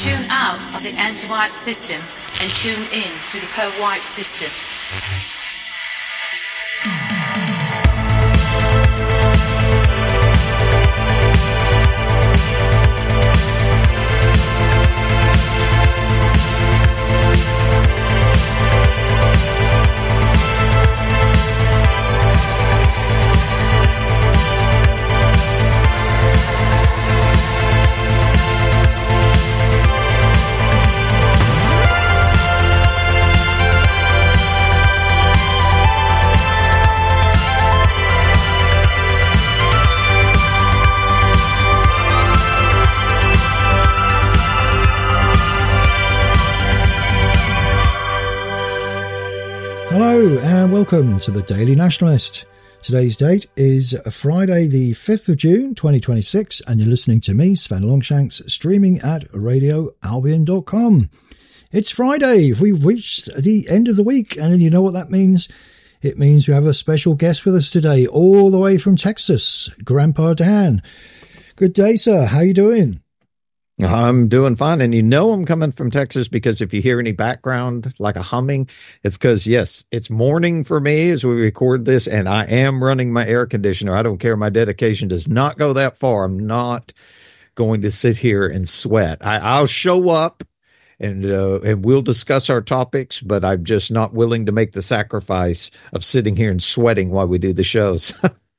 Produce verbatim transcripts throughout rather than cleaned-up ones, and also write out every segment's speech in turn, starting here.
Tune out of the anti-white system and tune in to the pro-white system. Hello and welcome to the Daily Nationalist. Today's date is Friday the fifth of June twenty twenty-six and you're listening to me, Sven Longshanks, streaming at radio albion dot com. It's Friday, we've reached the end of the week, and you know what that means? It means we have a special guest with us today, all the way from Texas, Grandpa Dan. Good day, sir. How you doing? I'm doing fine. And you know I'm coming from Texas because if you hear any background, like a humming, it's because, yes, it's morning for me as we record this, and I am running my air conditioner. I don't care. My dedication does not go that far. I'm not going to sit here and sweat. I, I'll show up and uh, and we'll discuss our topics, but I'm just not willing to make the sacrifice of sitting here and sweating while we do the shows.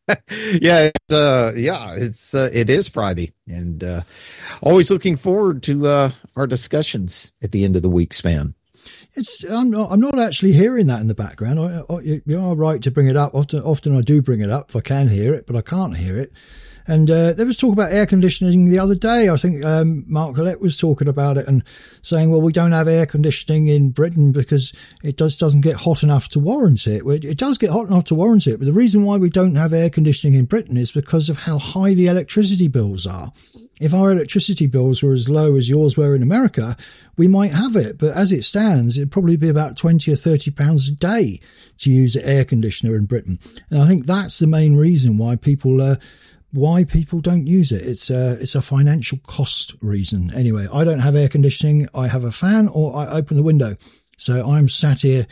yeah, it's, uh, yeah, it's uh, it is Friday, and uh, always looking forward to uh, our discussions at the end of the week span. It's I'm not I'm not actually hearing that in the background. I, I, you are right to bring it up. Often, often I do bring it up if I can hear it, but I can't hear it. And uh, there was talk about air conditioning the other day. I think um, Mark Collette was talking about it and saying, well, we don't have air conditioning in Britain because it just doesn't get hot enough to warrant it. Well, it does get hot enough to warrant it, but the reason why we don't have air conditioning in Britain is because of how high the electricity bills are. If our electricity bills were as low as yours were in America, we might have it. But as it stands, it'd probably be about twenty or thirty pounds a day to use an air conditioner in Britain. And I think that's the main reason why people uh, why people don't use it. It's a, it's a financial cost reason. Anyway, I don't have air conditioning. I have a fan or I open the window. So I'm sat here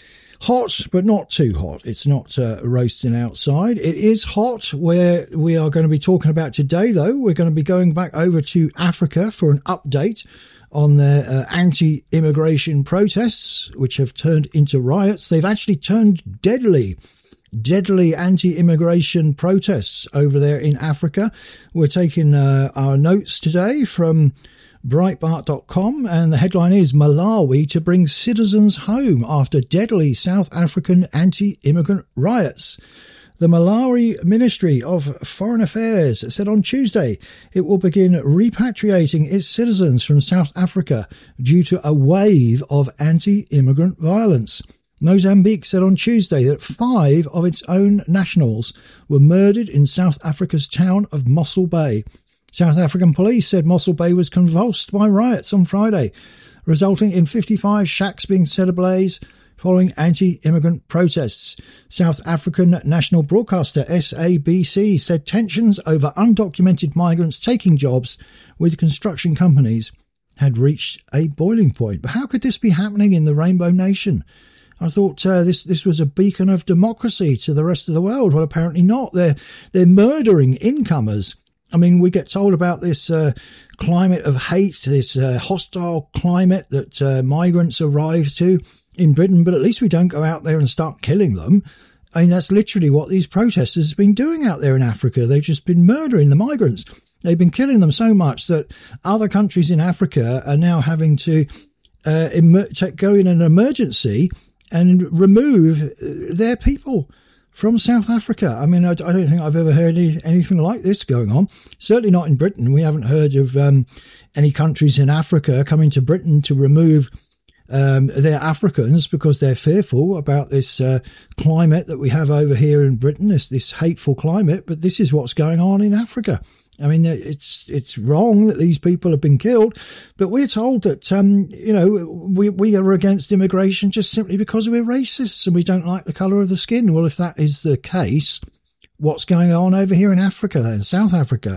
hot, but not too hot. It's not uh, roasting outside. It is hot where we are going to be talking about today, though. We're going to be going back over to Africa for an update on their uh, anti-immigration protests, which have turned into riots. They've actually turned deadly. Deadly anti-immigration protests over there in Africa. We're taking uh, our notes today from Breitbart dot com, and the headline is Malawi to bring citizens home after deadly South African anti-immigrant riots. The Malawi Ministry of Foreign Affairs said on Tuesday it will begin repatriating its citizens from South Africa due to a wave of anti-immigrant violence. Mozambique said on Tuesday that five of its own nationals were murdered in South Africa's town of Mossel Bay. South African police said Mossel Bay was convulsed by riots on Friday, resulting in fifty-five shacks being set ablaze following anti-immigrant protests. South African national broadcaster S A B C said tensions over undocumented migrants taking jobs with construction companies had reached a boiling point. But how could this be happening in the Rainbow Nation? I thought uh, this this was a beacon of democracy to the rest of the world. Well, apparently not. They're they're murdering incomers. I mean, we get told about this uh, climate of hate, this uh, hostile climate that uh, migrants arrive to in Britain, but at least we don't go out there and start killing them. I mean, that's literally what these protesters have been doing out there in Africa. They've just been murdering the migrants. They've been killing them so much that other countries in Africa are now having to uh, emer- go in an emergency and remove their people from South Africa. I mean, I, I don't think I've ever heard any, anything like this going on. Certainly not in Britain. We haven't heard of um, any countries in Africa coming to Britain to remove um, their Africans because they're fearful about this uh, climate that we have over here in Britain, this, this hateful climate. But this is what's going on in Africa. I mean, it's it's wrong that these people have been killed, but we're told that, um, you know, we, we are against immigration just simply because we're racists and we don't like the colour of the skin. Well, if that is the case, what's going on over here in Africa then, South Africa?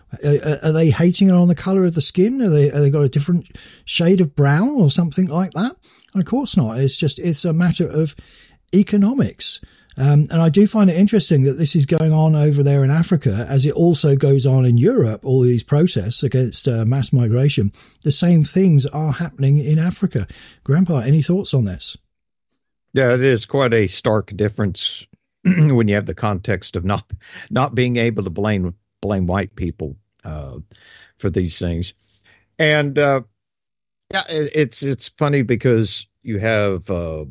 Are, are they hating it on the colour of the skin? Are they, are they got a different shade of brown or something like that? And of course not. It's just, it's a matter of economics. Um, and I do find it interesting that this is going on over there in Africa, as it also goes on in Europe, all these protests against uh, mass migration. The same things are happening in Africa. Grandpa, any thoughts on this? Yeah, it is quite a stark difference when you have the context of not not being able to blame blame white people uh, for these things. And uh, yeah, it, it's it's funny because you have uh,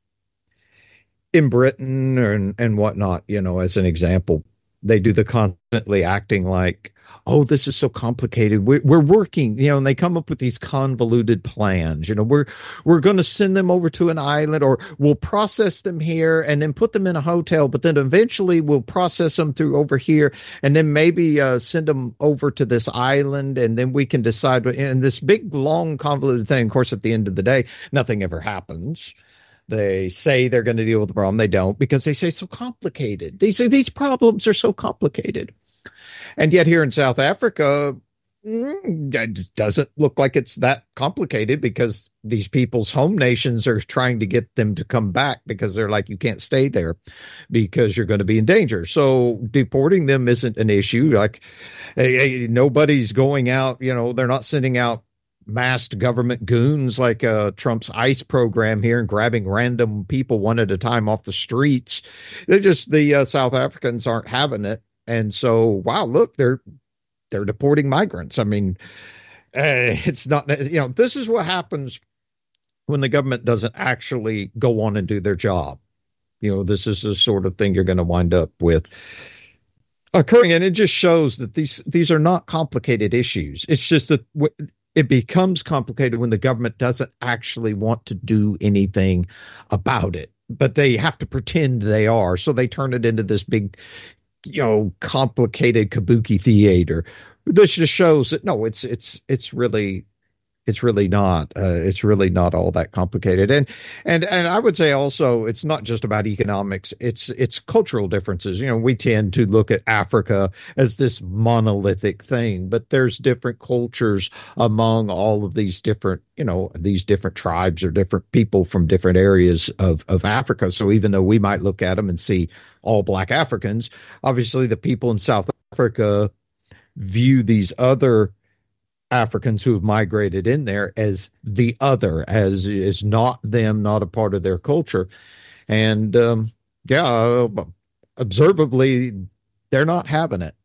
in Britain and and whatnot, you know, as an example, they do the constantly acting like, oh, this is so complicated. We're, we're working, you know, and they come up with these convoluted plans. You know, we're we're going to send them over to an island, or we'll process them here and then put them in a hotel. But then eventually we'll process them through over here and then maybe uh, send them over to this island. And then we can decide. And this big, long, convoluted thing, of course, at the end of the day, nothing ever happens. They say they're going to deal with the problem. They don't, because they say it's so complicated. These are, these problems are so complicated. And yet here in South Africa, it doesn't look like it's that complicated, because these people's home nations are trying to get them to come back, because they're like, you can't stay there because you're going to be in danger. So deporting them isn't an issue. Like, hey, hey, nobody's going out, you know, they're not sending out masked government goons like uh, Trump's ICE program here and grabbing random people one at a time off the streets. They're just, the uh, South Africans aren't having it. And so, wow, look, they're they're deporting migrants. I mean, uh, it's not, you know, this is what happens when the government doesn't actually go on and do their job. You know, this is the sort of thing you're going to wind up with occurring. And it just shows that these these are not complicated issues. It's just that w- it becomes complicated when the government doesn't actually want to do anything about it, but they have to pretend they are. So they turn it into this big, you know, complicated kabuki theater. This just shows that no, it's it's it's really it's really not. Uh, it's really not all that complicated. And and and I would say also, it's not just about economics. It's it's cultural differences. You know, we tend to look at Africa as this monolithic thing, but there's different cultures among all of these different, you know, these different tribes or different people from different areas of of Africa. So even though we might look at them and see all black Africans, obviously the people in South Africa view these other Africans who have migrated in there as the other, as is not them, not a part of their culture. And um, yeah, observably, they're not having it.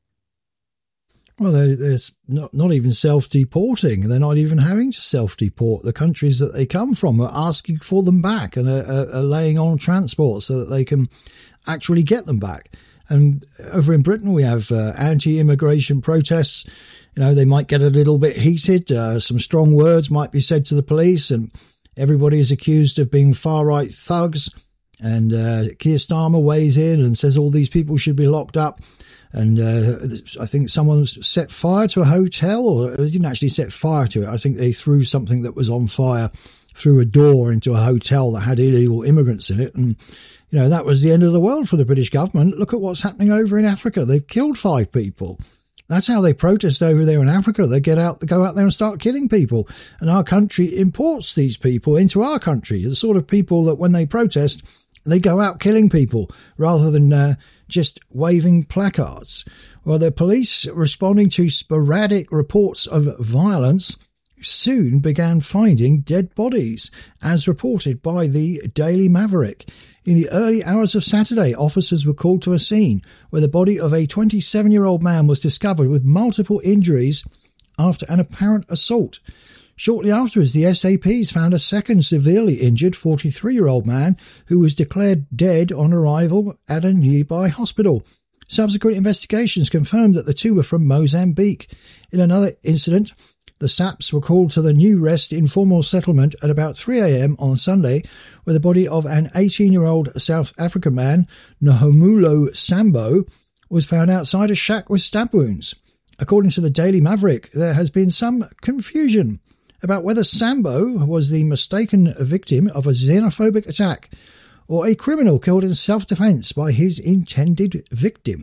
Well, there's not, not even self-deporting. They're not even having to self-deport. The countries that they come from are asking for them back and are, are laying on transport so that they can actually get them back. And over in Britain, we have uh, anti-immigration protests. You know, they might get a little bit heated. Uh, some strong words might be said to the police, and everybody is accused of being far-right thugs. And uh, Keir Starmer weighs in and says all these people should be locked up. And uh, I think someone set fire to a hotel, or they didn't actually set fire to it. I think they threw something that was on fire through a door into a hotel that had illegal immigrants in it. And, you know, that was the end of the world for the British government. Look at what's happening over in Africa. They've killed five people. That's how they protest over there in Africa. They get out, they go out there and start killing people. And our country imports these people into our country. The sort of people that when they protest, they go out killing people rather than uh, just waving placards. Well, the police, responding to sporadic reports of violence, soon began finding dead bodies, as reported by the Daily Maverick. In the early hours of Saturday, officers were called to a scene where the body of a twenty-seven-year-old man was discovered with multiple injuries after an apparent assault. Shortly afterwards, the S A Ps found a second severely injured forty-three-year-old man who was declared dead on arrival at a nearby hospital. Subsequent investigations confirmed that the two were from Mozambique. In another incident, the S A Ps were called to the New Rest informal settlement at about three a.m. on Sunday, where the body of an eighteen-year-old South African man, Nahumulo Sambo, was found outside a shack with stab wounds. According to the Daily Maverick, there has been some confusion about whether Sambo was the mistaken victim of a xenophobic attack or a criminal killed in self-defense by his intended victim.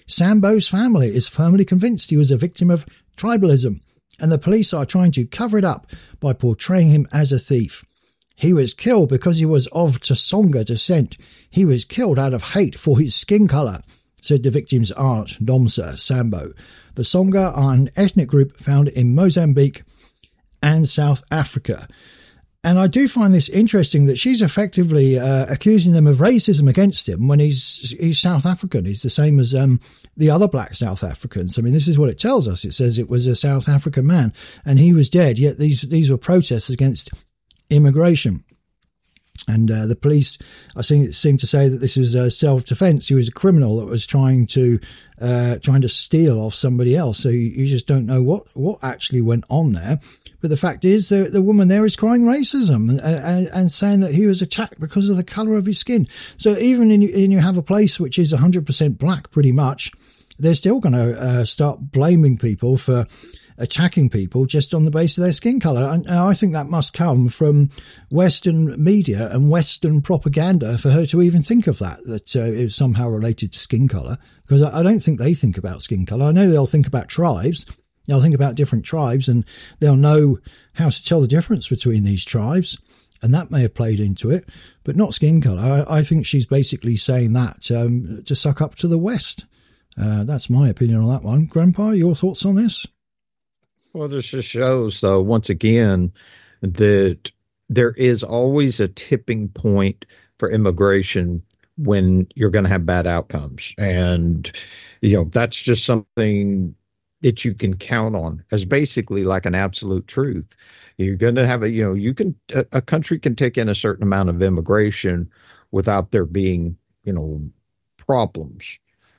Sambo's family is firmly convinced he was a victim of tribalism, and the police are trying to cover it up by portraying him as a thief. He was killed because he was of Tsonga descent. He was killed out of hate for his skin colour, said the victim's aunt, Nomsa Sambo. The Tsonga are an ethnic group found in Mozambique and South Africa. And I do find this interesting that she's effectively uh, accusing them of racism against him when he's he's South African. He's the same as um, the other black South Africans. I mean, this is what it tells us. It says it was a South African man and he was dead, yet these, these were protests against immigration. And uh, the police, I think, seem to say that this was uh, self-defense. He was a criminal that was trying to uh, trying to steal off somebody else. So you, you just don't know what, what actually went on there. But the fact is, the, the woman there is crying racism and, and, and saying that he was attacked because of the colour of his skin. So even in, in you have a place which is one hundred percent black pretty much, they're still going to uh, start blaming people for attacking people just on the basis of their skin colour. And I think that must come from Western media and Western propaganda for her to even think of that, that uh, it was somehow related to skin colour, because I, I don't think they think about skin colour. I know they'll think about tribes. They'll think about different tribes and they'll know how to tell the difference between these tribes. And that may have played into it, but not skin colour. I, I think she's basically saying that um, to suck up to the West. Uh, that's my opinion on that one. Grandpa, your thoughts on this? Well, this just shows, though, once again, that there is always a tipping point for immigration when you're going to have bad outcomes. And, you know, that's just something that you can count on as basically like an absolute truth. You're going to have a, you know, you can, a, a country can take in a certain amount of immigration without there being, you know, problems.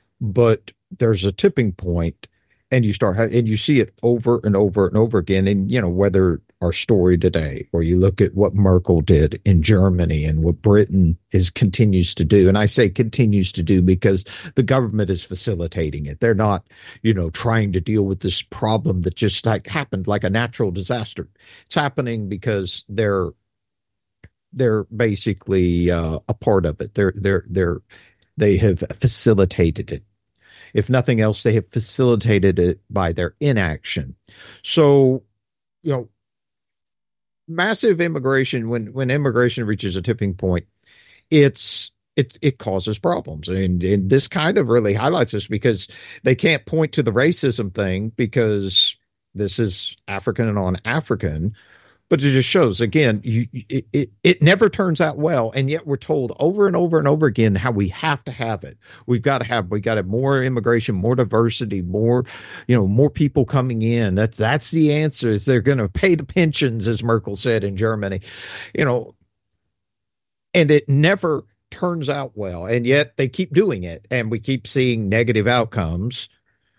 But there's a tipping point. And you start, and you see it over and over and over again. And, you know, whether our story today, or you look at what Merkel did in Germany and what Britain is continues to do. And I say continues to do because the government is facilitating it. They're not, you know, trying to deal with this problem that just like happened like a natural disaster. It's happening because they're, they're basically uh, a part of it. They're, they're, they're, they have facilitated it. If nothing else, they have facilitated it by their inaction. So, you know, massive immigration, when, when immigration reaches a tipping point, it's it it causes problems. And, and this kind of really highlights this because they can't point to the racism thing because this is African and on African. But it just shows, again, you, it, it, it never turns out well. And yet we're told over and over and over again how we have to have it. We've got to have, we got to have more immigration, more diversity, more, you know, more people coming in. That's, that's the answer is they're going to pay the pensions, as Merkel said in Germany, you know, and it never turns out well. And yet they keep doing it and we keep seeing negative outcomes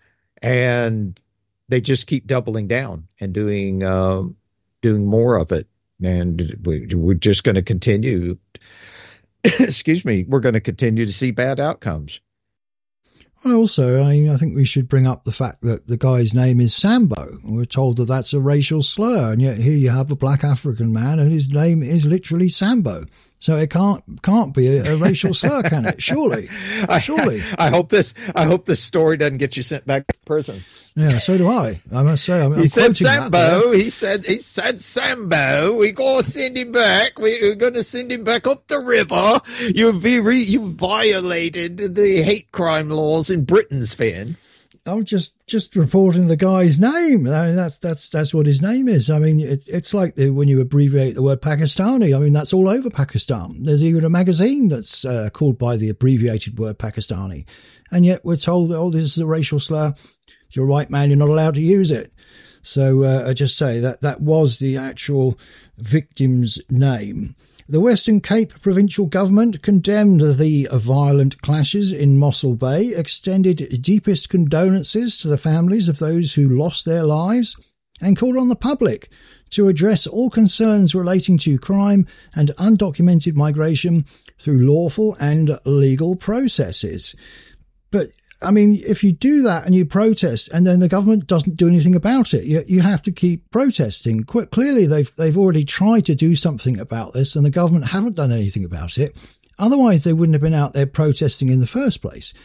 and they just keep doubling down and doing, um, doing more of it. And we, we're just going to continue, excuse me, we're going to continue to see bad outcomes. Well, also, I, I think we should bring up the fact that the guy's name is Sambo. We're told that that's a racial slur, and yet here you have a black African man and his name is literally Sambo. So it can't can't be a, a racial slur, can it? Surely, surely. I, I hope this. I hope this story doesn't get you sent back to prison. Yeah, so do I. I must say, I'm, he I'm said Sambo. He said he said Sambo. We gotta send him back. We're gonna send him back up the river. You re, you violated the hate crime laws in Britain, Sven. I'm just, just reporting the guy's name. I mean, that's that's that's what his name is. I mean, it, it's like the, when you abbreviate the word Pakistani. I mean, that's all over Pakistan. There's even a magazine that's uh, called by the abbreviated word Pakistani. And yet we're told that, oh, this is a racial slur. If you're a white man, you're not allowed to use it. So uh, I just say that that was the actual victim's name. The Western Cape provincial government condemned the violent clashes in Mossel Bay, extended deepest condolences to the families of those who lost their lives, and called on the public to address all concerns relating to crime and undocumented migration through lawful and legal processes. But I mean, if you do that and you protest and then the government doesn't do anything about it, you, you have to keep protesting. Quite clearly, they've they've already tried to do something about this and the government haven't done anything about it. Otherwise, they wouldn't have been out there protesting in the first place.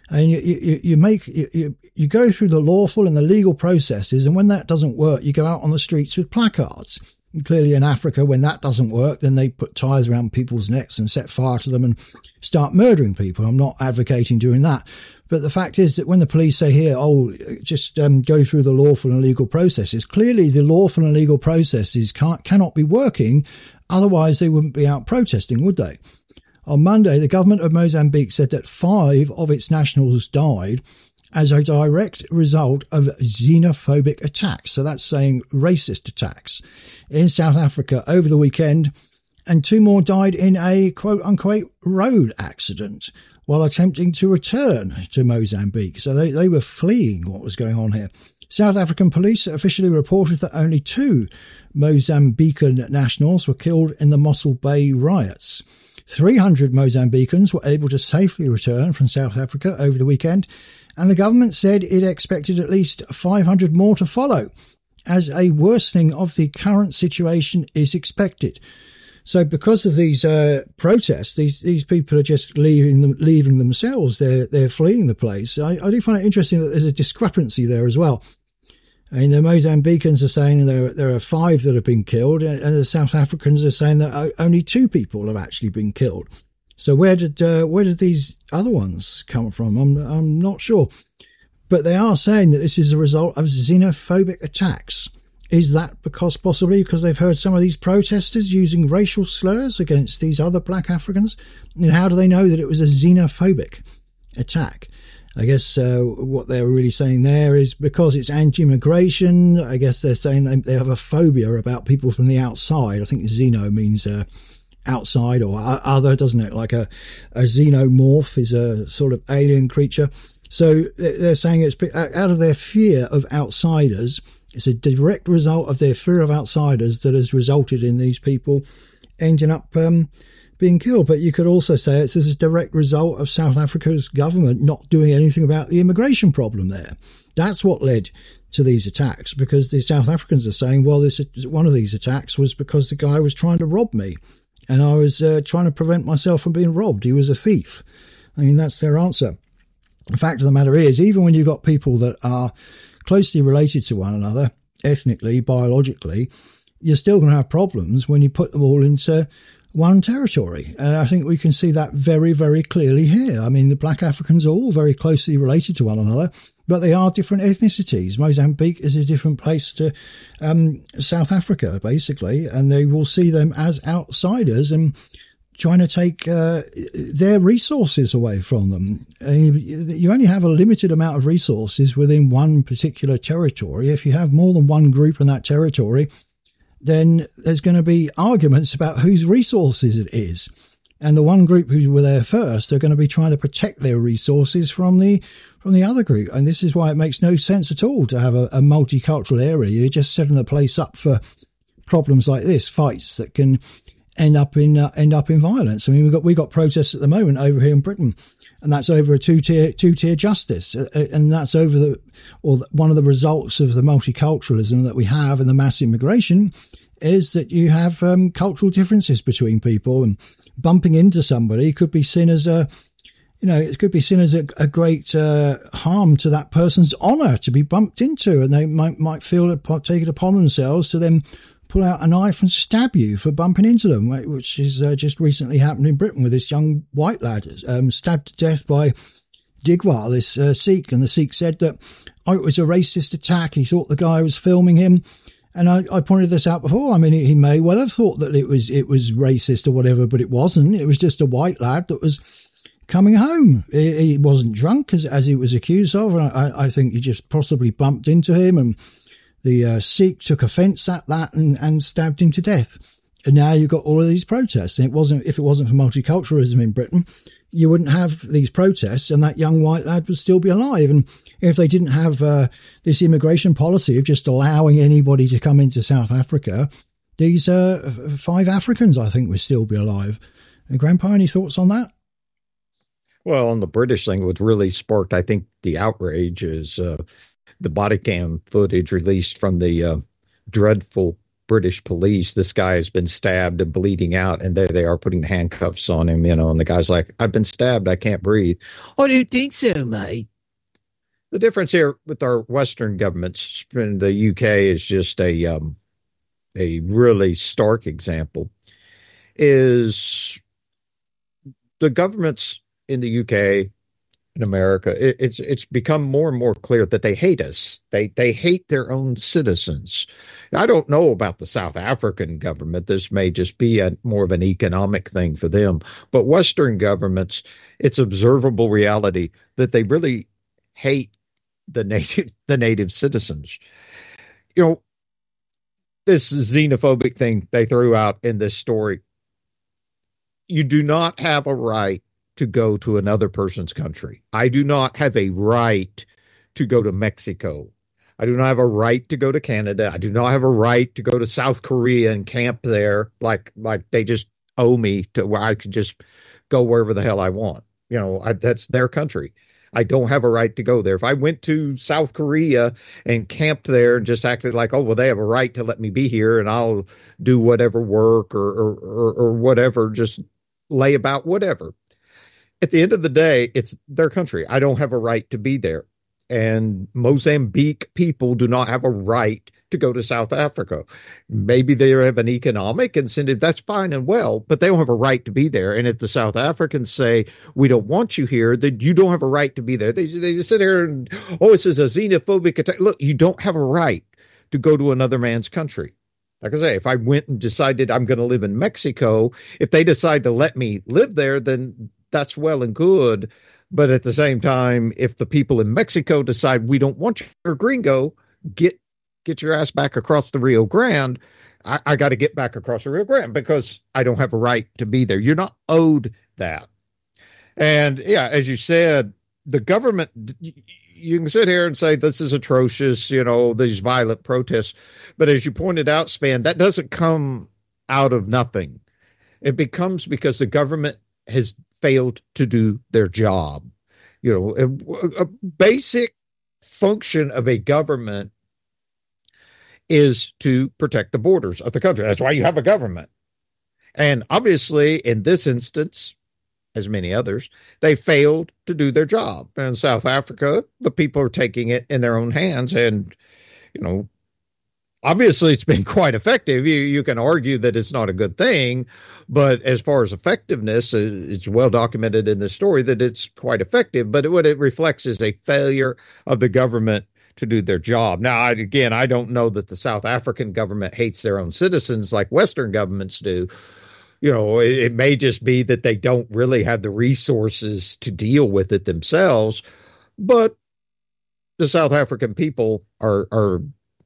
And you, you, you make, you, you go through the lawful and the legal processes. And when that doesn't work, you go out on the streets with placards. And clearly in Africa, when that doesn't work, then they put ties around people's necks and set fire to them and start murdering people. I'm not advocating doing that. But the fact is that when the police say here, oh, just um, go through the lawful and legal processes, clearly the lawful and legal processes can't, cannot be working. Otherwise, they wouldn't be out protesting, would they? On Monday, the government of Mozambique said that five of its nationals died as a direct result of xenophobic attacks. So that's saying racist attacks in South Africa over the weekend. And two more died in a quote unquote road accident while attempting to return to Mozambique. So they, they were fleeing what was going on here. South African police officially reported that only two Mozambican nationals were killed in the Mossel Bay riots. three hundred Mozambicans were able to safely return from South Africa over the weekend, and the government said it expected at least five hundred more to follow, as a worsening of the current situation is expected. So because of these uh, protests, these these people are just leaving them, leaving themselves. They're they're fleeing the place. I, I do find it interesting that there's a discrepancy there as well. I mean, the Mozambicans are saying there there are five that have been killed, and, and the South Africans are saying that only two people have actually been killed. So where did uh, where did these other ones come from? I'm I'm not sure, but they are saying that this is a result of xenophobic attacks. Is that because possibly because they've heard some of these protesters using racial slurs against these other black Africans? And how do they know that it was a xenophobic attack? I guess uh, what they're really saying there is because it's anti-immigration. I guess they're saying they have a phobia about people from the outside. I think xeno means uh, outside or other, doesn't it? Like a, a xenomorph is a sort of alien creature. So they're saying it's out of their fear of outsiders. It's a direct result of their fear of outsiders that has resulted in these people ending up um, being killed. But you could also say it's as a direct result of South Africa's government not doing anything about the immigration problem there. That's what led to these attacks, because the South Africans are saying, well, this one of these attacks was because the guy was trying to rob me and I was uh, trying to prevent myself from being robbed. He was a thief. I mean, that's their answer. The fact of the matter is, even when you've got people that are closely related to one another, ethnically, biologically, you're still going to have problems when you put them all into one territory. And I think we can see that very, very clearly here. I mean, the black Africans are all very closely related to one another, but they are different ethnicities. Mozambique is a different place to um, South Africa, basically, and they will see them as outsiders and trying to take uh, their resources away from them. You only have a limited amount of resources within one particular territory. If you have more than one group in that territory, then there's going to be arguments about whose resources it is. And the one group who were there first are going to be trying to protect their resources from the from the other group. And this is why it makes no sense at all to have a, a multicultural area. You're just setting the place up for problems like this, fights that can end up in uh, end up in violence. I mean, we've got we got protests at the moment over here in Britain, and that's over a two tier two tier justice, uh, and that's over the or the, one of the results of the multiculturalism that we have and the mass immigration is that you have um, cultural differences between people, and bumping into somebody could be seen as a you know it could be seen as a, a great uh, harm to that person's honour to be bumped into, and they might might feel take it upon themselves to then pull out a knife and stab you for bumping into them, which is uh, just recently happened in Britain with this young white lad um, stabbed to death by Digwar, this uh, Sikh. And the Sikh said that, oh, it was a racist attack. He thought the guy was filming him. And I, I pointed this out before. I mean, he, he may well have thought that it was it was racist or whatever, but it wasn't. It was just a white lad that was coming home. He, he wasn't drunk, as, as he was accused of. And I, I think he just possibly bumped into him, and the uh, Sikh took offence at that and, and stabbed him to death. And now you've got all of these protests. And it wasn't, if it wasn't for multiculturalism in Britain, you wouldn't have these protests, and that young white lad would still be alive. And if they didn't have uh, this immigration policy of just allowing anybody to come into South Africa, these uh, five Africans, I think, would still be alive. And Grandpa, any thoughts on that? Well, on the British thing, what really sparked, I think, the outrage is uh, the body cam footage released from the uh, dreadful British police. This guy has been stabbed and bleeding out, and there they are putting handcuffs on him, you know, and the guy's like, I've been stabbed. I can't breathe. I don't think so, mate. The difference here with our Western governments, and the U K is just a, um, a really stark example, is the governments in the U K, in America, it, it's it's become more and more clear that they hate us. They they hate their own citizens. I don't know about the South African government. This may just be a more of an economic thing for them. But Western governments, it's observable reality that they really hate the native the native citizens. You know, this xenophobic thing they threw out in this story. You do not have a right to go to another person's country. I do not have a right to go to Mexico. I do not have a right to go to Canada. I do not have a right to go to South Korea and camp there like like they just owe me to where I could just go wherever the hell I want. You know, I, that's their country. I don't have a right to go there. If I went to South Korea and camped there and just acted like, oh, well, they have a right to let me be here and I'll do whatever work or or, or, or whatever, just lay about whatever. At the end of the day, it's their country. I don't have a right to be there. And Mozambique people do not have a right to go to South Africa. Maybe they have an economic incentive. That's fine and well, but they don't have a right to be there. And if the South Africans say, we don't want you here, then you don't have a right to be there. They, they just sit here and, oh, this is a xenophobic attack. Look, you don't have a right to go to another man's country. Like I say, if I went and decided I'm going to live in Mexico, if they decide to let me live there, then that's well and good. But at the same time, if the people in Mexico decide we don't want you, or gringo, get get your ass back across the Rio Grande, I, I got to get back across the Rio Grande because I don't have a right to be there. You're not owed that. And yeah, as you said, the government, you can sit here and say this is atrocious, you know, these violent protests. But as you pointed out, Span, that doesn't come out of nothing. It becomes because the government has failed to do their job. You know, a, a basic function of a government is to protect the borders of the country. That's why you have a government. And obviously, in this instance, as many others, they failed to do their job. In South Africa, the people are taking it in their own hands. And, you know, obviously, it's been quite effective. You you can argue that it's not a good thing, but as far as effectiveness, it's well documented in the story that it's quite effective. But what it reflects is a failure of the government to do their job. Now, I, again, I don't know that the South African government hates their own citizens like Western governments do. You know, it, it may just be that they don't really have the resources to deal with it themselves. But the South African people are are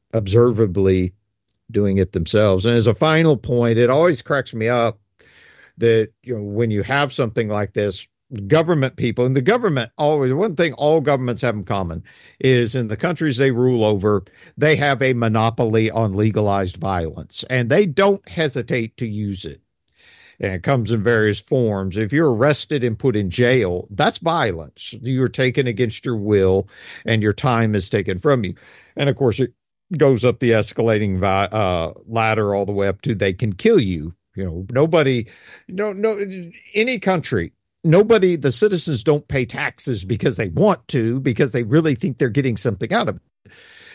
observably doing it themselves. And as a final point, it always cracks me up that, you know, when you have something like this, government people, and the government always, one thing all governments have in common is in the countries they rule over, they have a monopoly on legalized violence, and they don't hesitate to use it. And it comes in various forms. If you're arrested and put in jail, that's violence. You're taken against your will and your time is taken from you. And of course, it goes up the escalating vi- uh, ladder all the way up to they can kill you. You know, nobody, no, no, any country, nobody, the citizens don't pay taxes because they want to, because they really think they're getting something out of it.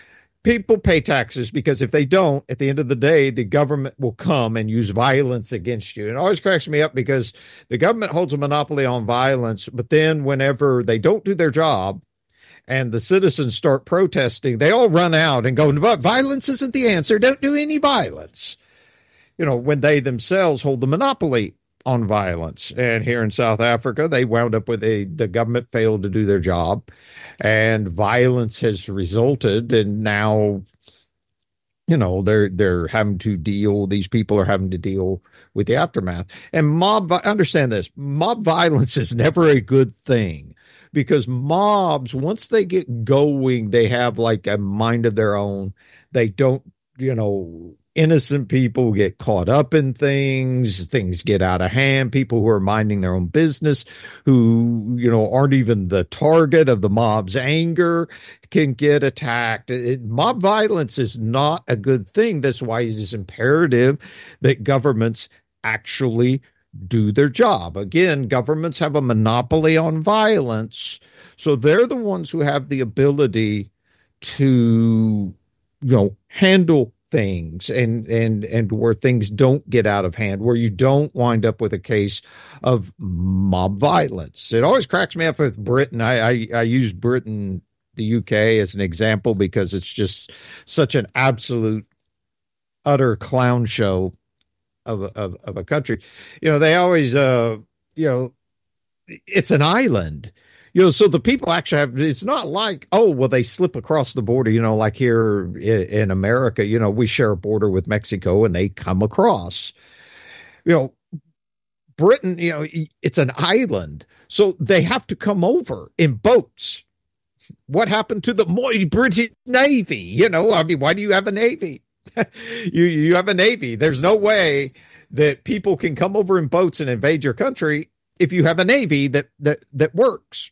People pay taxes because if they don't, at the end of the day, the government will come and use violence against you. And it always cracks me up because the government holds a monopoly on violence, but then whenever they don't do their job, and the citizens start protesting, they all run out and go, violence isn't the answer. Don't do any violence. You know, when they themselves hold the monopoly on violence. And here in South Africa, they wound up with a, the government failed to do their job and violence has resulted. And now, you know, they're, they're having to deal, these people are having to deal with the aftermath. And mob, understand this, mob violence is never a good thing. Because mobs, once they get going, they have like a mind of their own. They don't you know, innocent people get caught up in things, things get out of hand, people who are minding their own business, who, you know, aren't even the target of the mob's anger, can get attacked. It, mob violence is not a good thing. That's why it is imperative that governments actually do their job. Again, governments have a monopoly on violence, so they're the ones who have the ability to, you know, handle things and and and where things don't get out of hand, where you don't wind up with a case of mob violence. It always cracks me up with Britain. I I, I use Britain, the U K, as an example because it's just such an absolute, utter clown show of of, of a country. You know, they always, uh, you know, it's an island. You know, so the people actually have, it's not like, oh, well, they slip across the border, you know, like here in, in America, you know, we share a border with Mexico and they come across. You know, Britain, you know, it's an island, so they have to come over in boats. What happened to the mighty British Navy? You know, I mean, why do you have a Navy? you you have a Navy. There's no way that people can come over in boats and invade your country if you have a Navy that that that works.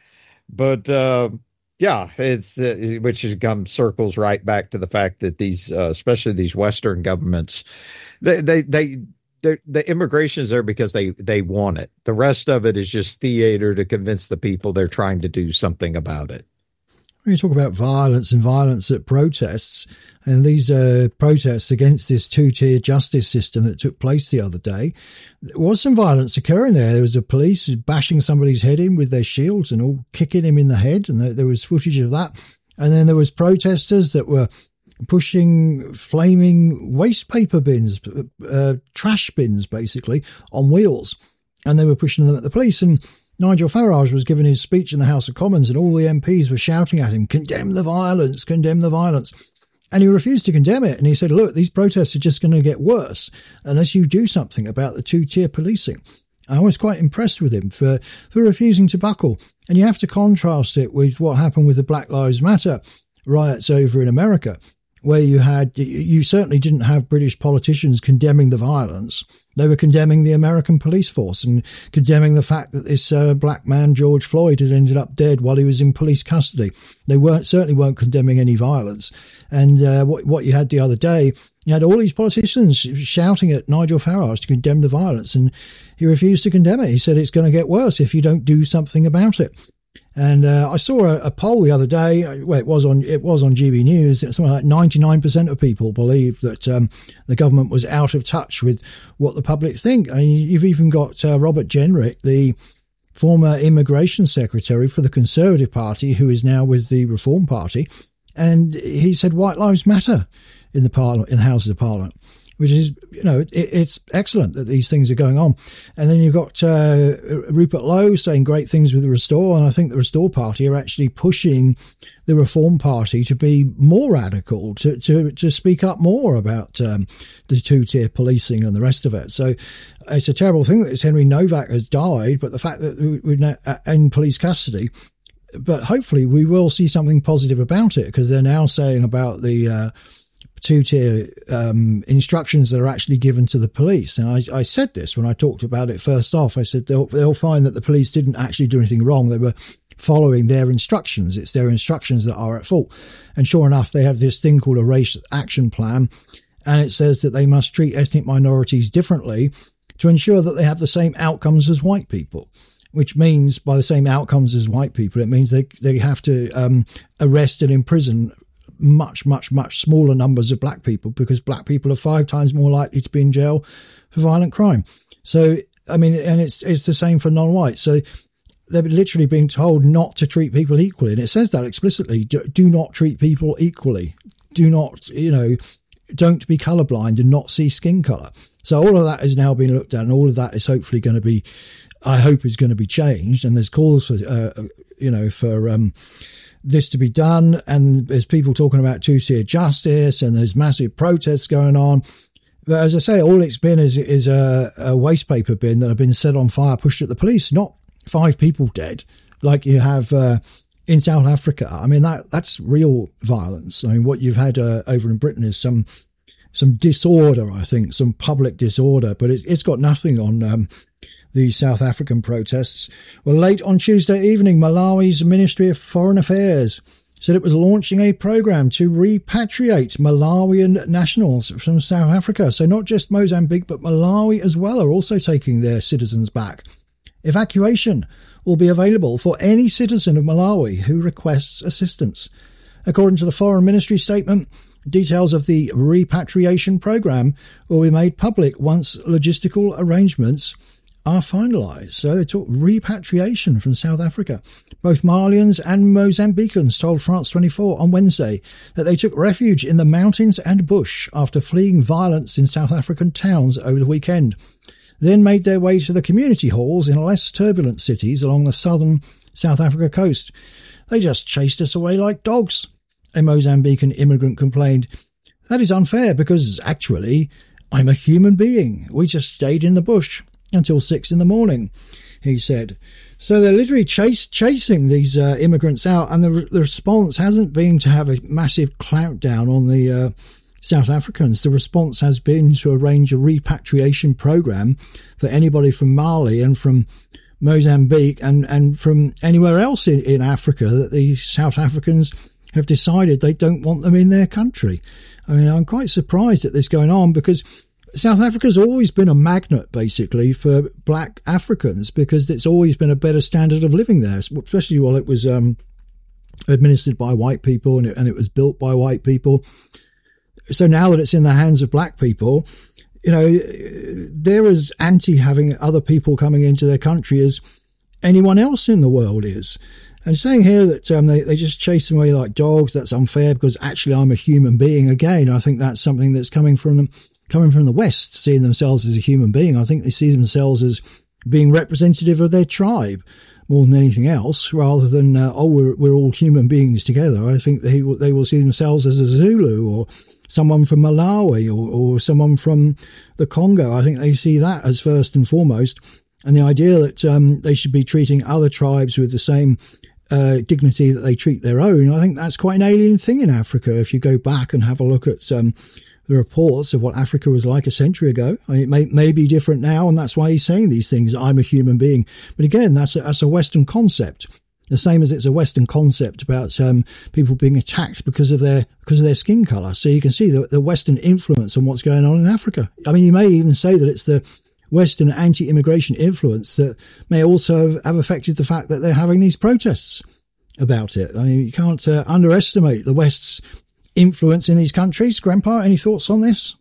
But uh, yeah, it's uh, which has come circles right back to the fact that these, uh, especially these Western governments, they they they the immigration is there because they they want it. The rest of it is just theater to convince the people they're trying to do something about it. When you talk about violence and violence at protests, and these uh, protests against this two-tier justice system that took place the other day, there was some violence occurring there. There was the police bashing somebody's head in with their shields and all kicking him in the head, and there was footage of that. And then there was protesters that were pushing flaming waste paper bins, uh, trash bins, basically, on wheels, and they were pushing them at the police. And Nigel Farage was giving his speech in the House of Commons and all the M Ps were shouting at him, condemn the violence, condemn the violence. And he refused to condemn it. And he said, look, these protests are just going to get worse unless you do something about the two-tier policing. I was quite impressed with him for, for refusing to buckle. And you have to contrast it with what happened with the Black Lives Matter riots over in America, where you had, you certainly didn't have British politicians condemning the violence. They were condemning the American police force and condemning the fact that this uh, black man, George Floyd, had ended up dead while he was in police custody. They weren't, certainly weren't condemning any violence. And uh, what, what you had the other day, you had all these politicians shouting at Nigel Farage to condemn the violence, and he refused to condemn it. He said it's going to get worse if you don't do something about it. And uh, I saw a, a poll the other day. Well, it was on it was on G B News. It's something like ninety-nine percent of people believe that um, the government was out of touch with what the public think. I mean, you've even got uh, Robert Jenrick, the former immigration secretary for the Conservative Party, who is now with the Reform Party, and he said white lives matter in the Parliament, in the Houses of Parliament, which is, you know, it, it's excellent that these things are going on. And then you've got uh, Rupert Lowe saying great things with the Restore, and I think the Restore Party are actually pushing the Reform Party to be more radical, to to, to speak up more about um, the two-tier policing and the rest of it. So it's a terrible thing that this Henry Novak has died, but the fact that we're now in police custody, but hopefully we will see something positive about it, because they're now saying about the uh, two-tier um, instructions that are actually given to the police. And I, I said this when I talked about it first off. I said they'll, they'll find that the police didn't actually do anything wrong. They were following their instructions. It's their instructions that are at fault. And sure enough, they have this thing called a race action plan, and it says that they must treat ethnic minorities differently to ensure that they have the same outcomes as white people. Which means by the same outcomes as white people, it means they they have to um, arrest and imprison much, much, much smaller numbers of black people, because black people are five times more likely to be in jail for violent crime. So, I mean, and it's it's the same for non-whites. So they're literally being told not to treat people equally. And it says that explicitly. Do, do not treat people equally. Do not, you know, don't be colorblind and not see skin color. So all of that is now being looked at, and all of that is hopefully going to be, I hope is going to be changed. And there's calls for, uh, you know, for, um, this to be done, and there's people talking about two-tier justice, and there's massive protests going on. But as I say, all it's been is is a, a waste paper bin that have been set on fire, pushed at the police, not five people dead, like you have uh, in South Africa. I mean, that that's real violence. I mean, what you've had uh, over in Britain is some some disorder, I think, some public disorder, but it's, it's got nothing on um, the South African protests. Well, late on Tuesday evening, Malawi's Ministry of Foreign Affairs said it was launching a program to repatriate Malawian nationals from South Africa. So not just Mozambique, but Malawi as well are also taking their citizens back. Evacuation will be available for any citizen of Malawi who requests assistance. According to the Foreign Ministry statement, details of the repatriation program will be made public once logistical arrangements are finalised. So they took repatriation from South Africa. Both Malians and Mozambicans told France twenty-four on Wednesday that they took refuge in the mountains and bush after fleeing violence in South African towns over the weekend, then made their way to the community halls in less turbulent cities along the southern South Africa coast. They just chased us away like dogs, a Mozambican immigrant complained. That is unfair because, actually, I'm a human being. We just stayed in the bush until six in the morning, he said. So they're literally chase, chasing these uh, immigrants out, and the, the response hasn't been to have a massive clampdown on the uh, South Africans. The response has been to arrange a repatriation program for anybody from Mali and from Mozambique and, and from anywhere else in, in Africa that the South Africans have decided they don't want them in their country. I mean, I'm quite surprised at this going on because South Africa's always been a magnet, basically, for black Africans because it's always been a better standard of living there, especially while it was um, administered by white people and it, and it was built by white people. So now that it's in the hands of black people, you know, they're as anti having other people coming into their country as anyone else in the world is. And saying here that um, they, they just chase them away like dogs, that's unfair because actually I'm a human being. Again, I think that's something that's coming from them, coming from the West, seeing themselves as a human being. I think they see themselves as being representative of their tribe more than anything else, rather than, uh, oh, we're, we're all human beings together. I think they, they will see themselves as a Zulu or someone from Malawi or, or someone from the Congo. I think they see that as first and foremost. And the idea that um, they should be treating other tribes with the same Uh, dignity that they treat their own, I think that's quite an alien thing in Africa. If you go back and have a look at um, the reports of what Africa was like a century ago, I mean, it may, may be different now, and that's why he's saying these things. I'm a human being. But again, that's a, that's a Western concept. The same as it's a Western concept about um, people being attacked because of their because of their skin colour. So you can see the, the Western influence on what's going on in Africa. I mean, you may even say that it's the Western anti-immigration influence that may also have, have affected the fact that they're having these protests about it. I mean, you can't uh, underestimate the West's influence in these countries. Grandpa, any thoughts on this?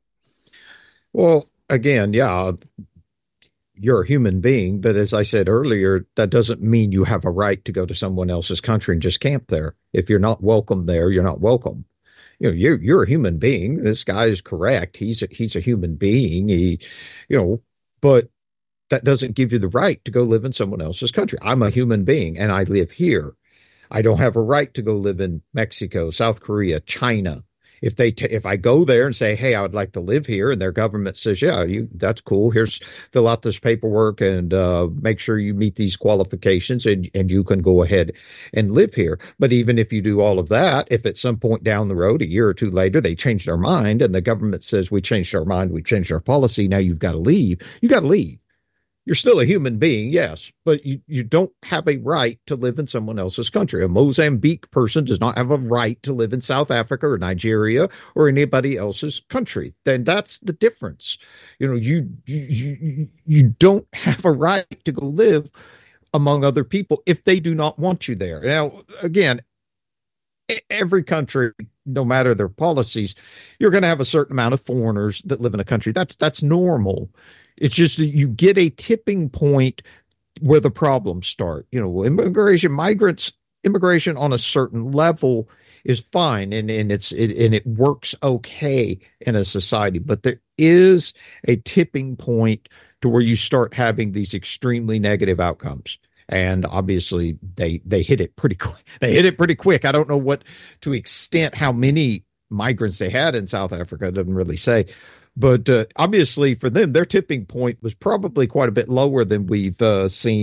Well, again, yeah, you're a human being, but as I said earlier, that doesn't mean you have a right to go to someone else's country and just camp there. If you're not welcome there, you're not welcome. You know, you're, you're a human being. This guy is correct. He's a, he's a human being. He, you know, but that doesn't give you the right to go live in someone else's country. I'm a human being and I live here. I don't have a right to go live in Mexico, South Korea, China. If they, t- if I go there and say, hey, I would like to live here, and their government says, yeah, you, that's cool. Here's, fill out this paperwork and uh, make sure you meet these qualifications, and, and you can go ahead and live here. But even if you do all of that, if at some point down the road, a year or two later, they change their mind and the government says, we changed our mind, we changed our policy, now you've got to leave, you got to leave. You're still a human being, yes, but you, you don't have a right to live in someone else's country. A Mozambique person does not have a right to live in South Africa or Nigeria or anybody else's country. Then that's the difference. You know, you you you, you don't have a right to go live among other people if they do not want you there. Now, again, every country, no matter their policies, you're going to have a certain amount of foreigners that live in a country. That's that's normal. It's just that you get a tipping point where the problems start. You know, immigration, migrants, immigration on a certain level is fine, and, and it's it, and it works okay in a society. But there is a tipping point to where you start having these extremely negative outcomes. And obviously they they hit it pretty quick. They hit it pretty quick. I don't know what to extent how many migrants they had in South Africa. It doesn't really say. But uh, obviously for them, their tipping point was probably quite a bit lower than we've uh, seen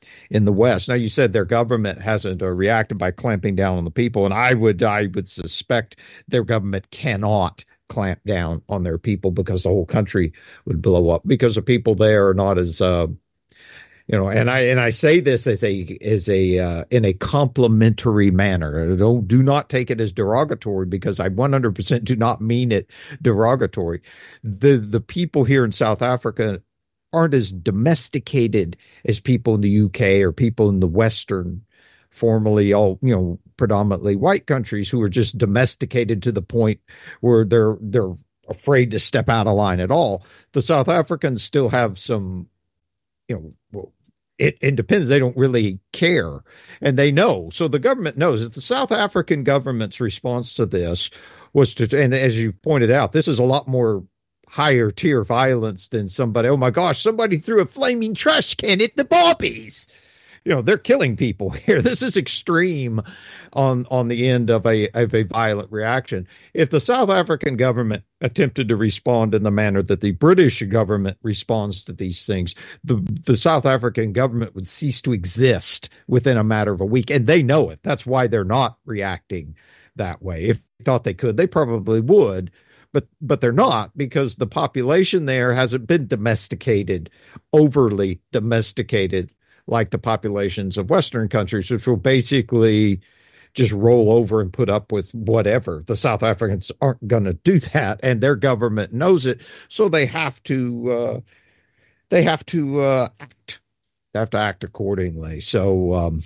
in the West. Now, you said their government hasn't uh, reacted by clamping down on the people, and I would I would suspect their government cannot clamp down on their people because the whole country would blow up, because the people there are not as uh, you know, and I and I say this as a as a uh, in a complimentary manner. Don't do not take it as derogatory, because I one hundred percent do not mean it derogatory. The the people here in South Africa aren't as domesticated as people in the U K or people in the Western, formerly all, you know, predominantly white countries, who are just domesticated to the point where they're they're afraid to step out of line at all. The South Africans still have some, you know, well, it independence. They don't really care, and they know. So the government knows that the South African government's response to this was to, and as you pointed out, this is a lot more higher tier violence than somebody, oh my gosh, somebody threw a flaming trash can at the Bobbies. You know, they're killing people here. This is extreme on on the end of a of a violent reaction. If the South African government attempted to respond in the manner that the British government responds to these things, the the South African government would cease to exist within a matter of a week, and they know it. That's why they're not reacting that way. If they thought they could, they probably would. But but they're not, because the population there hasn't been domesticated, overly domesticated, like the populations of Western countries, which will basically just roll over and put up with whatever. The South Africans aren't going to do that, and their government knows it, so they have to uh, they have to uh, act. They have to act accordingly. So um,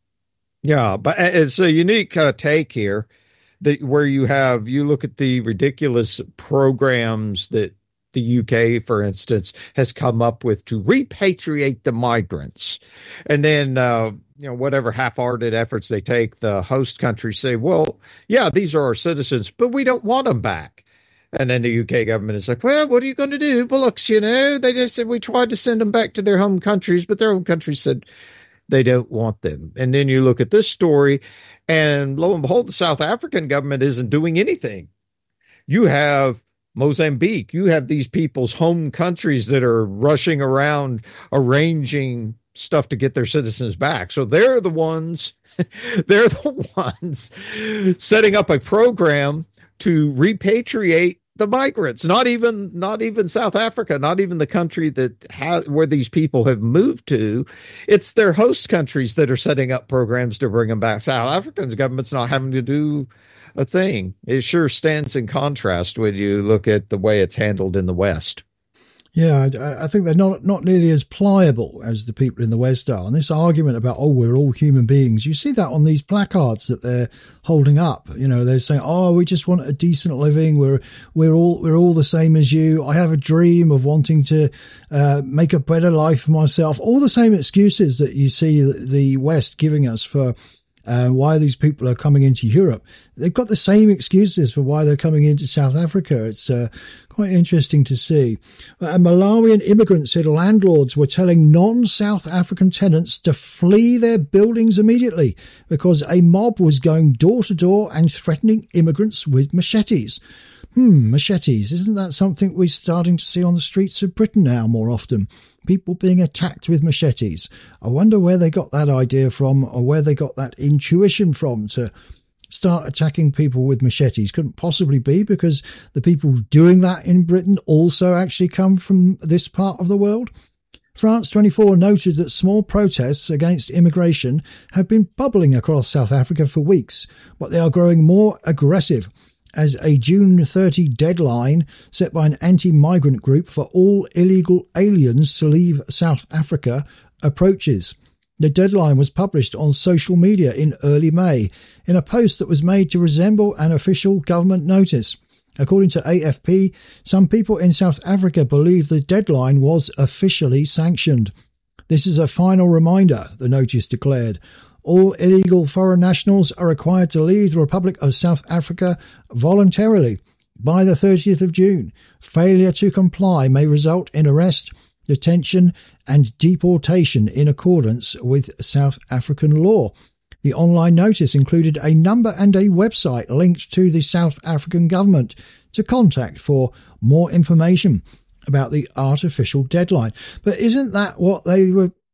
yeah, but it's a unique uh, take here. That where you have, you look at the ridiculous programs that the U K, for instance, has come up with to repatriate the migrants. And then, uh, you know, whatever half-hearted efforts they take, the host countries say, well, yeah, these are our citizens, but we don't want them back. And then the U K government is like, well, what are you going to do? Bullocks, you know, they just said we tried to send them back to their home countries, but their home countries said they don't want them. And then you look at this story, and lo and behold, the South African government isn't doing anything. You have Mozambique. You have these people's home countries that are rushing around arranging stuff to get their citizens back. So they're the ones, they're the ones setting up a program to repatriate the migrants. Not even, not even South Africa, not even the country that has, where these people have moved to. It's their host countries that are setting up programs to bring them back. South Africa's government's not having to do a thing. It sure stands in contrast when you look at the way it's handled in the West. Yeah, I, I think they're not not nearly as pliable as the people in the West are. And this argument about, oh, we're all human beings, you see that on these placards that they're holding up. You know, they're saying, oh, we just want a decent living. We're we're all we're all the same as you. I have a dream of wanting to uh, make a better life for myself. All the same excuses that you see the West giving us for Uh, why these people are coming into Europe. They've got the same excuses for why they're coming into South Africa. It's uh, quite interesting to see. A Malawian immigrant said landlords were telling non-South African tenants to flee their buildings immediately because a mob was going door to door and threatening immigrants with machetes. Hmm, machetes. Isn't that something we're starting to see on the streets of Britain now more often? People being attacked with machetes. I wonder where they got that idea from, or where they got that intuition from to start attacking people with machetes. Couldn't possibly be because the people doing that in Britain also actually come from this part of the world. France twenty-four noted that small protests against immigration have been bubbling across South Africa for weeks, but they are growing more aggressive as a June thirtieth deadline set by an anti-migrant group for all illegal aliens to leave South Africa approaches. The deadline was published on social media in early May in a post that was made to resemble an official government notice. According to A F P, some people in South Africa believe the deadline was officially sanctioned. This is a final reminder, the notice declared. All illegal foreign nationals are required to leave the Republic of South Africa voluntarily by the thirtieth of June. Failure to comply may result in arrest, detention and deportation in accordance with South African law. The online notice included a number and a website linked to the South African government to contact for more information about the artificial deadline. But isn't that what they were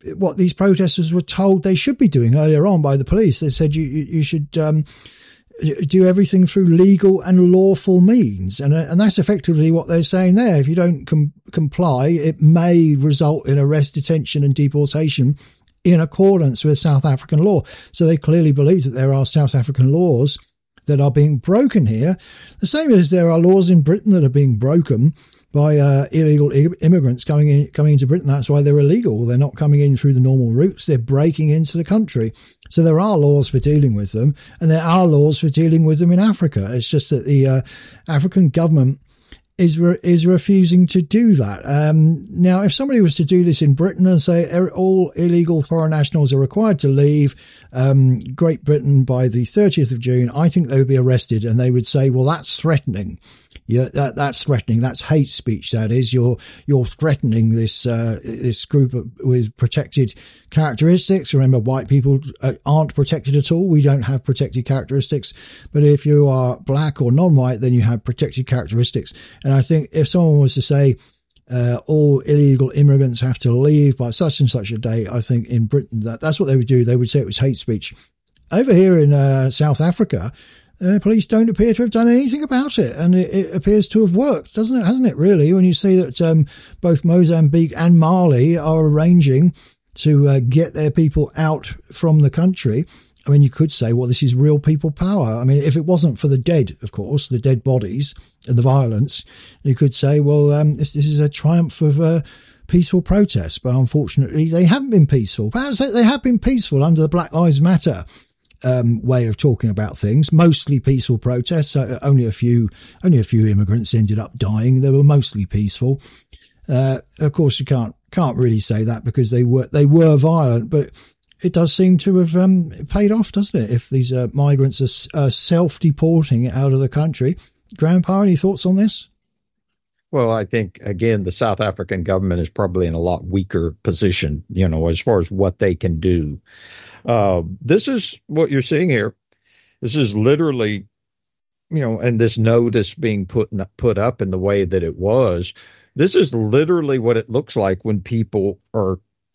what these protesters were told they should be doing earlier on by the police. They said you, you, you should, um, do everything through legal and lawful means. And, uh, and that's effectively what they're saying there. If you don't com- comply, it may result in arrest, detention and deportation in accordance with South African law. So they clearly believe that there are South African laws that are being broken here. The same as there are laws in Britain that are being broken by uh, illegal immigrants coming in, coming into Britain. That's why they're illegal. They're not coming in through the normal routes. They're breaking into the country. So there are laws for dealing with them, and there are laws for dealing with them in Africa. It's just that the uh, African government is re- is refusing to do that. Um, now, if somebody was to do this in Britain and say all illegal foreign nationals are required to leave um, Great Britain by the thirtieth of June, I think they would be arrested, and they would say, well, that's threatening. Yeah, that, that's threatening. That's hate speech. That is, you're you're threatening this uh, this group of, with protected characteristics. Remember, white people aren't protected at all. We don't have protected characteristics. But if you are black or non-white, then you have protected characteristics. And I think if someone was to say uh, all illegal immigrants have to leave by such and such a date, I think in Britain that that's what they would do. They would say it was hate speech. Over here in uh, South Africa, Uh, police don't appear to have done anything about it, and it, it appears to have worked, doesn't it? Hasn't it really? When you see that um, both Mozambique and Mali are arranging to uh, get their people out from the country, I mean, you could say, well, this is real people power. I mean, if it wasn't for the dead, of course, the dead bodies and the violence, you could say, well, um, this, this is a triumph of uh, peaceful protests. But unfortunately, they haven't been peaceful. Perhaps they have been peaceful under the Black Lives Matter Um, way of talking about things, mostly peaceful protests. Uh, only a few, only a few immigrants ended up dying. They were mostly peaceful. Uh, of course, you can't can't really say that because they were they were violent, but it does seem to have um, paid off, doesn't it? If these uh, migrants are, are self-deporting out of the country. Grandpa, any thoughts on this? Well, I think, again, the South African government is probably in a lot weaker position, you know, as far as what they can do. Uh, this is what you're seeing here. This is literally, you know, and this notice being put put up in the way that it was. This is literally what it looks like when people are,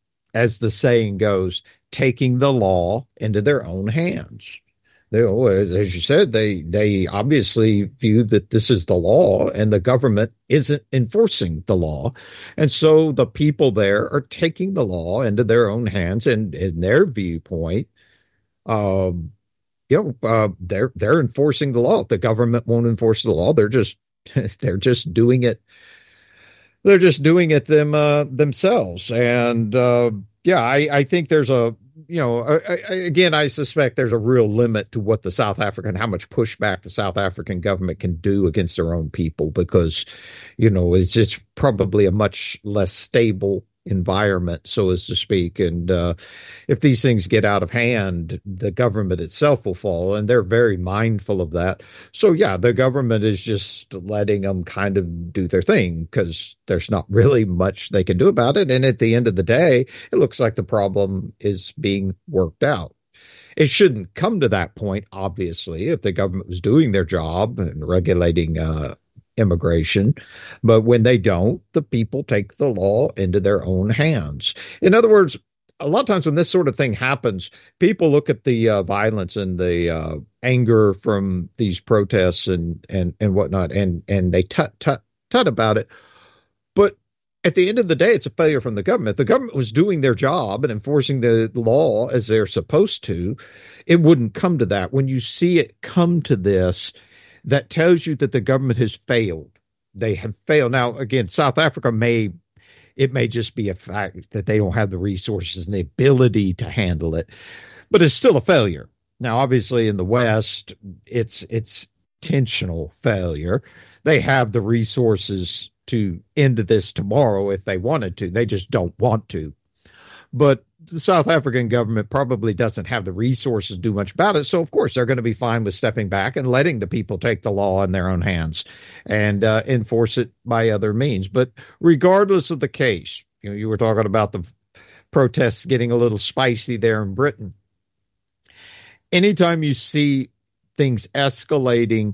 as the saying goes, taking the law into their own hands. They, as you said, they they obviously view that this is the law and the government isn't enforcing the law. And so the people there are taking the law into their own hands, and in their viewpoint, um, you know, uh, they're they're enforcing the law. The government won't enforce the law. They're just they're just doing it. They're just doing it them uh, themselves. And uh, yeah, I, I think there's a You know, I, I, again, I suspect there's a real limit to what the South African, how much pushback the South African government can do against their own people, because, you know, it's it's probably a much less stable environment, so as to speak. And uh, if these things get out of hand, the government itself will fall, and they're very mindful of that. So, yeah, the government is just letting them kind of do their thing because there's not really much they can do about it. And at the end of the day, it looks like the problem is being worked out. It shouldn't come to that point, obviously, if the government was doing their job and regulating uh immigration. But when they don't, the people take the law into their own hands. In other words, a lot of times when this sort of thing happens, people look at the uh, violence and the uh, anger from these protests and and and whatnot, and and they tut tut tut about it. But at the end of the day, it's a failure from the government. If the government was doing their job and enforcing the law as they're supposed to, it wouldn't come to that. When you see it come to this, that tells you that the government has failed. They have failed. Now, again, South Africa may, it may just be a fact that they don't have the resources and the ability to handle it, but it's still a failure. Now, obviously in the West, it's, it's intentional failure. They have the resources to end this tomorrow if they wanted to. They just don't want to. But the South African government probably doesn't have the resources to do much about it. So, of course, they're going to be fine with stepping back and letting the people take the law in their own hands and uh, enforce it by other means. But regardless of the case, you know, you were talking about the protests getting a little spicy there in Britain. Anytime you see things escalating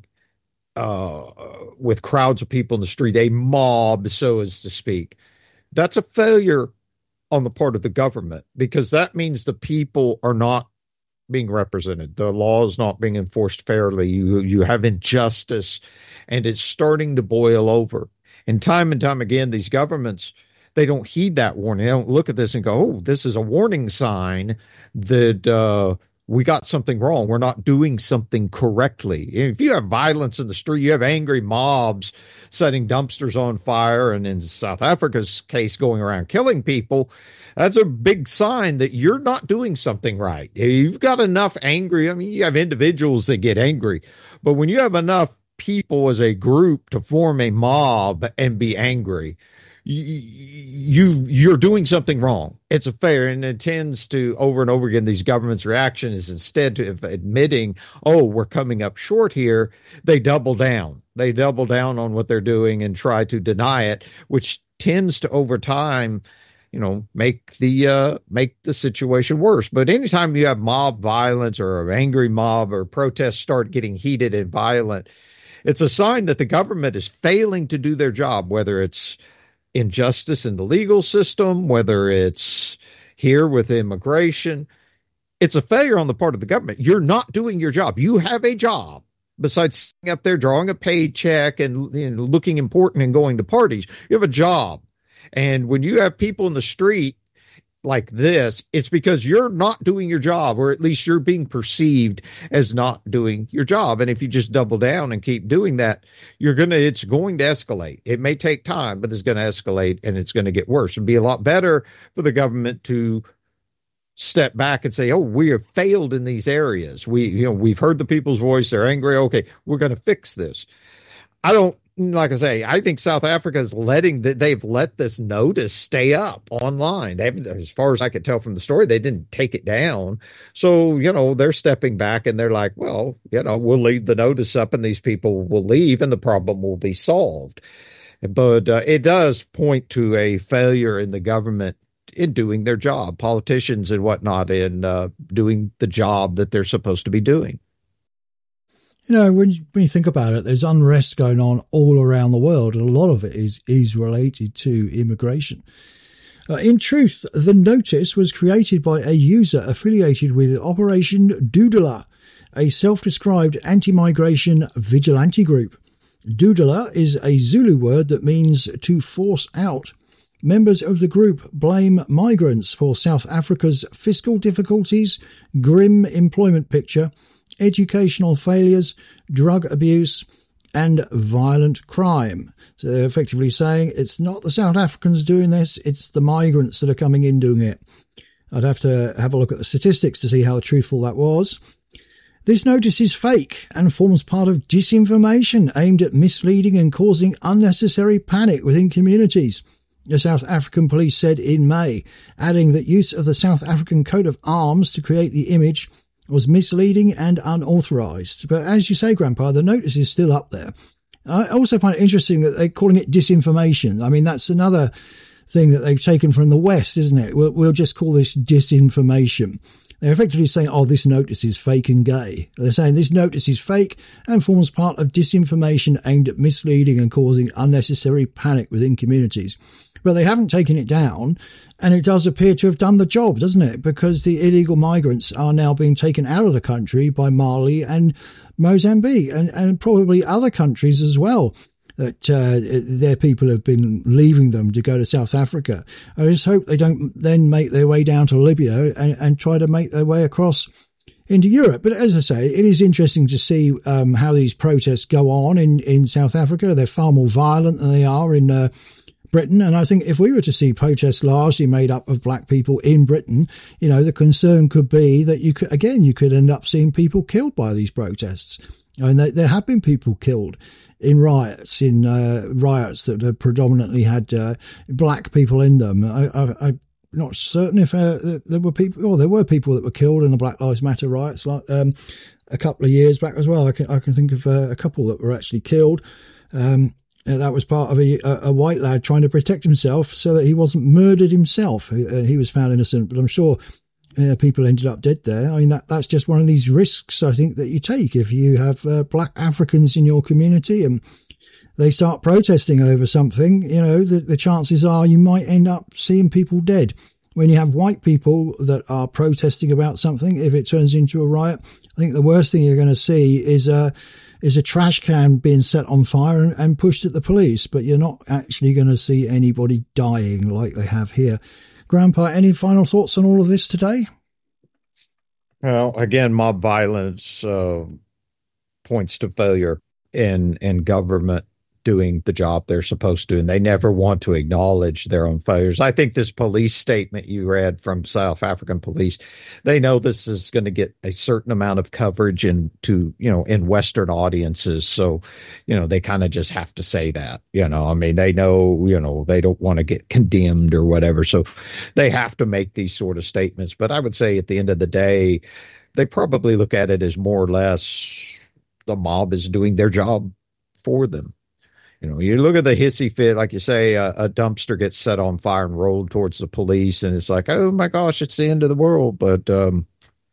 uh, with crowds of people in the street, a mob, so as to speak, that's a failure on the part of the government, because that means the people are not being represented. The law is not being enforced fairly. You you have injustice, and it's starting to boil over. And time and time again, these governments, they don't heed that warning. They don't look at this and go, oh, this is a warning sign that uh, we got something wrong. We're not doing something correctly. If you have violence in the street, you have angry mobs setting dumpsters on fire, and in South Africa's case, going around killing people, that's a big sign that you're not doing something right. You've got enough angry. I mean, you have individuals that get angry, but when you have enough people as a group to form a mob and be angry, you, you you're doing something wrong. It's a fair, and it tends to over and over again, these governments' reaction is, instead of admitting, oh, we're coming up short here, they double down. They double down on what they're doing and try to deny it, which tends to over time, you know, make the uh, make the situation worse. But anytime you have mob violence or an angry mob or protests start getting heated and violent, it's a sign that the government is failing to do their job, whether it's injustice in the legal system, whether it's here with immigration. It's a failure on the part of the government. You're not doing your job. You have a job besides sitting up there drawing a paycheck and, you know, looking important and going to parties. You have a job. And when you have people in the street like this, it's because you're not doing your job, or at least you're being perceived as not doing your job. And if you just double down and keep doing that, you're going to, it's going to escalate. It may take time, but it's going to escalate, and it's going to get worse. It'd be a lot better for the government to step back and say, oh, we have failed in these areas. We, you know, we've heard the people's voice. They're angry. Okay, we're going to fix this. I don't, like I say, I think South Africa is letting that they've let this notice stay up online. They haven't, as far as I could tell from the story, they didn't take it down. So, you know, they're stepping back and they're like, well, you know, we'll leave the notice up and these people will leave and the problem will be solved. But uh, it does point to a failure in the government in doing their job, politicians and whatnot, in uh, doing the job that they're supposed to be doing. You know, when you, when you think about it, there's unrest going on all around the world, and a lot of it is, is related to immigration. Uh, in truth, the notice was created by a user affiliated with Operation Doodler, a self-described anti-migration vigilante group. Doodler is a Zulu word that means to force out. Members of the group blame migrants for South Africa's fiscal difficulties, grim employment picture, educational failures, drug abuse, and violent crime. So they're effectively saying it's not the South Africans doing this, it's the migrants that are coming in doing it. I'd have to have a look at the statistics to see how truthful that was. This notice is fake and forms part of disinformation aimed at misleading and causing unnecessary panic within communities, the South African police said in May, adding that use of the South African coat of arms to create the image was misleading and unauthorised. But as you say, Grandpa, the notice is still up there. I also find it interesting that they're calling it disinformation. I mean, that's another thing that they've taken from the West, isn't it? We'll, we'll just call this disinformation. They're effectively saying, oh, this notice is fake and gay. They're saying this notice is fake and forms part of disinformation aimed at misleading and causing unnecessary panic within communities. But they haven't taken it down, and it does appear to have done the job, doesn't it? Because the illegal migrants are now being taken out of the country by Mali and Mozambique, and, and probably other countries as well, that uh, their people have been leaving them to go to South Africa. I just hope they don't then make their way down to Libya and, and try to make their way across into Europe. But as I say, it is interesting to see um, how these protests go on in, in South Africa. They're far more violent than they are in uh, Britain. And I think if we were to see protests largely made up of black people in Britain, you know, the concern could be that you could, again, you could end up seeing people killed by these protests. I mean, there, there have been people killed in riots, in uh, riots that have predominantly had uh, black people in them. I, I, I'm not certain if uh, there were people, or there were people that were killed in the Black Lives Matter riots, like um, a couple of years back as well. I can I can think of uh, a couple that were actually killed. Um, that was part of a, a white lad trying to protect himself so that he wasn't murdered himself. He, uh, he was found innocent, but I'm sure uh, people ended up dead there. I mean, that that's just one of these risks, I think, that you take if you have uh, black Africans in your community and they start protesting over something. You know, the, the chances are you might end up seeing people dead. when you have white people that are protesting about something, if it turns into a riot, I think the worst thing you're going to see is a, is a trash can being set on fire and, and pushed at the police, but you're not actually going to see anybody dying like they have here. Grandpa, any final thoughts on all of this today? Well, again, mob violence uh, points to failure in in government doing the job they're supposed to, and they never want to acknowledge their own failures. I think this police statement you read from South African police, they know this is going to get a certain amount of coverage into, you know, in Western audiences. So, you know, they kind of just have to say that, you know, I mean, they know, you know, they don't want to get condemned or whatever. So they have to make these sort of statements. But I would say at the end of the day, they probably look at it as more or less the mob is doing their job for them. You know, you look at the hissy fit, like you say, a, a dumpster gets set on fire and rolled towards the police, and it's like, oh my gosh, it's the end of the world. But, um,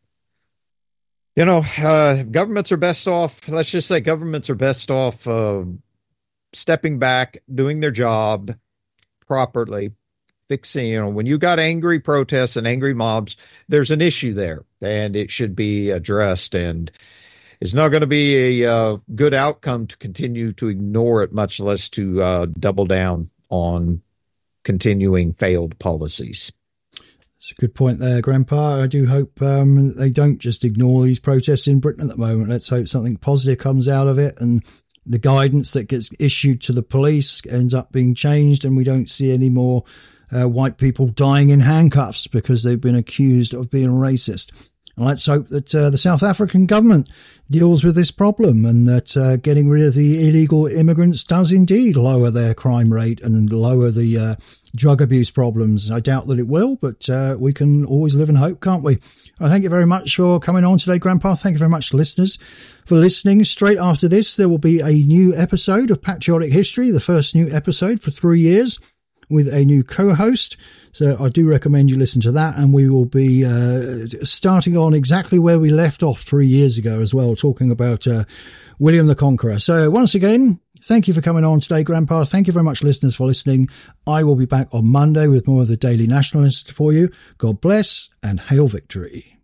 you know, uh, governments are best off, let's just say governments are best off uh, stepping back, doing their job properly, fixing, you know, when you got angry protests and angry mobs, there's an issue there, and it should be addressed. And it's not going to be a uh, good outcome to continue to ignore it, much less to uh, double down on continuing failed policies. That's a good point there, Grandpa. I do hope um, they don't just ignore these protests in Britain at the moment. Let's hope something positive comes out of it, and the guidance that gets issued to the police ends up being changed, and we don't see any more uh, white people dying in handcuffs because they've been accused of being racist. Let's hope that uh, the South African government deals with this problem, and that uh, getting rid of the illegal immigrants does indeed lower their crime rate and lower the uh, drug abuse problems. I doubt that it will, but uh, we can always live in hope, can't we? Well, thank you very much for coming on today, Grandpa. Thank you very much, listeners, for listening. Straight after this, there will be a new episode of Patriotic History, the first new episode for three years, with a new co-host. So I do recommend you listen to that, and we will be uh, starting on exactly where we left off three years ago as well, talking about uh, William the Conqueror. So once again, thank you for coming on today, Grandpa. Thank you very much, listeners, for listening. I will be back on Monday with more of the Daily Nationalist for you. God bless, and hail victory.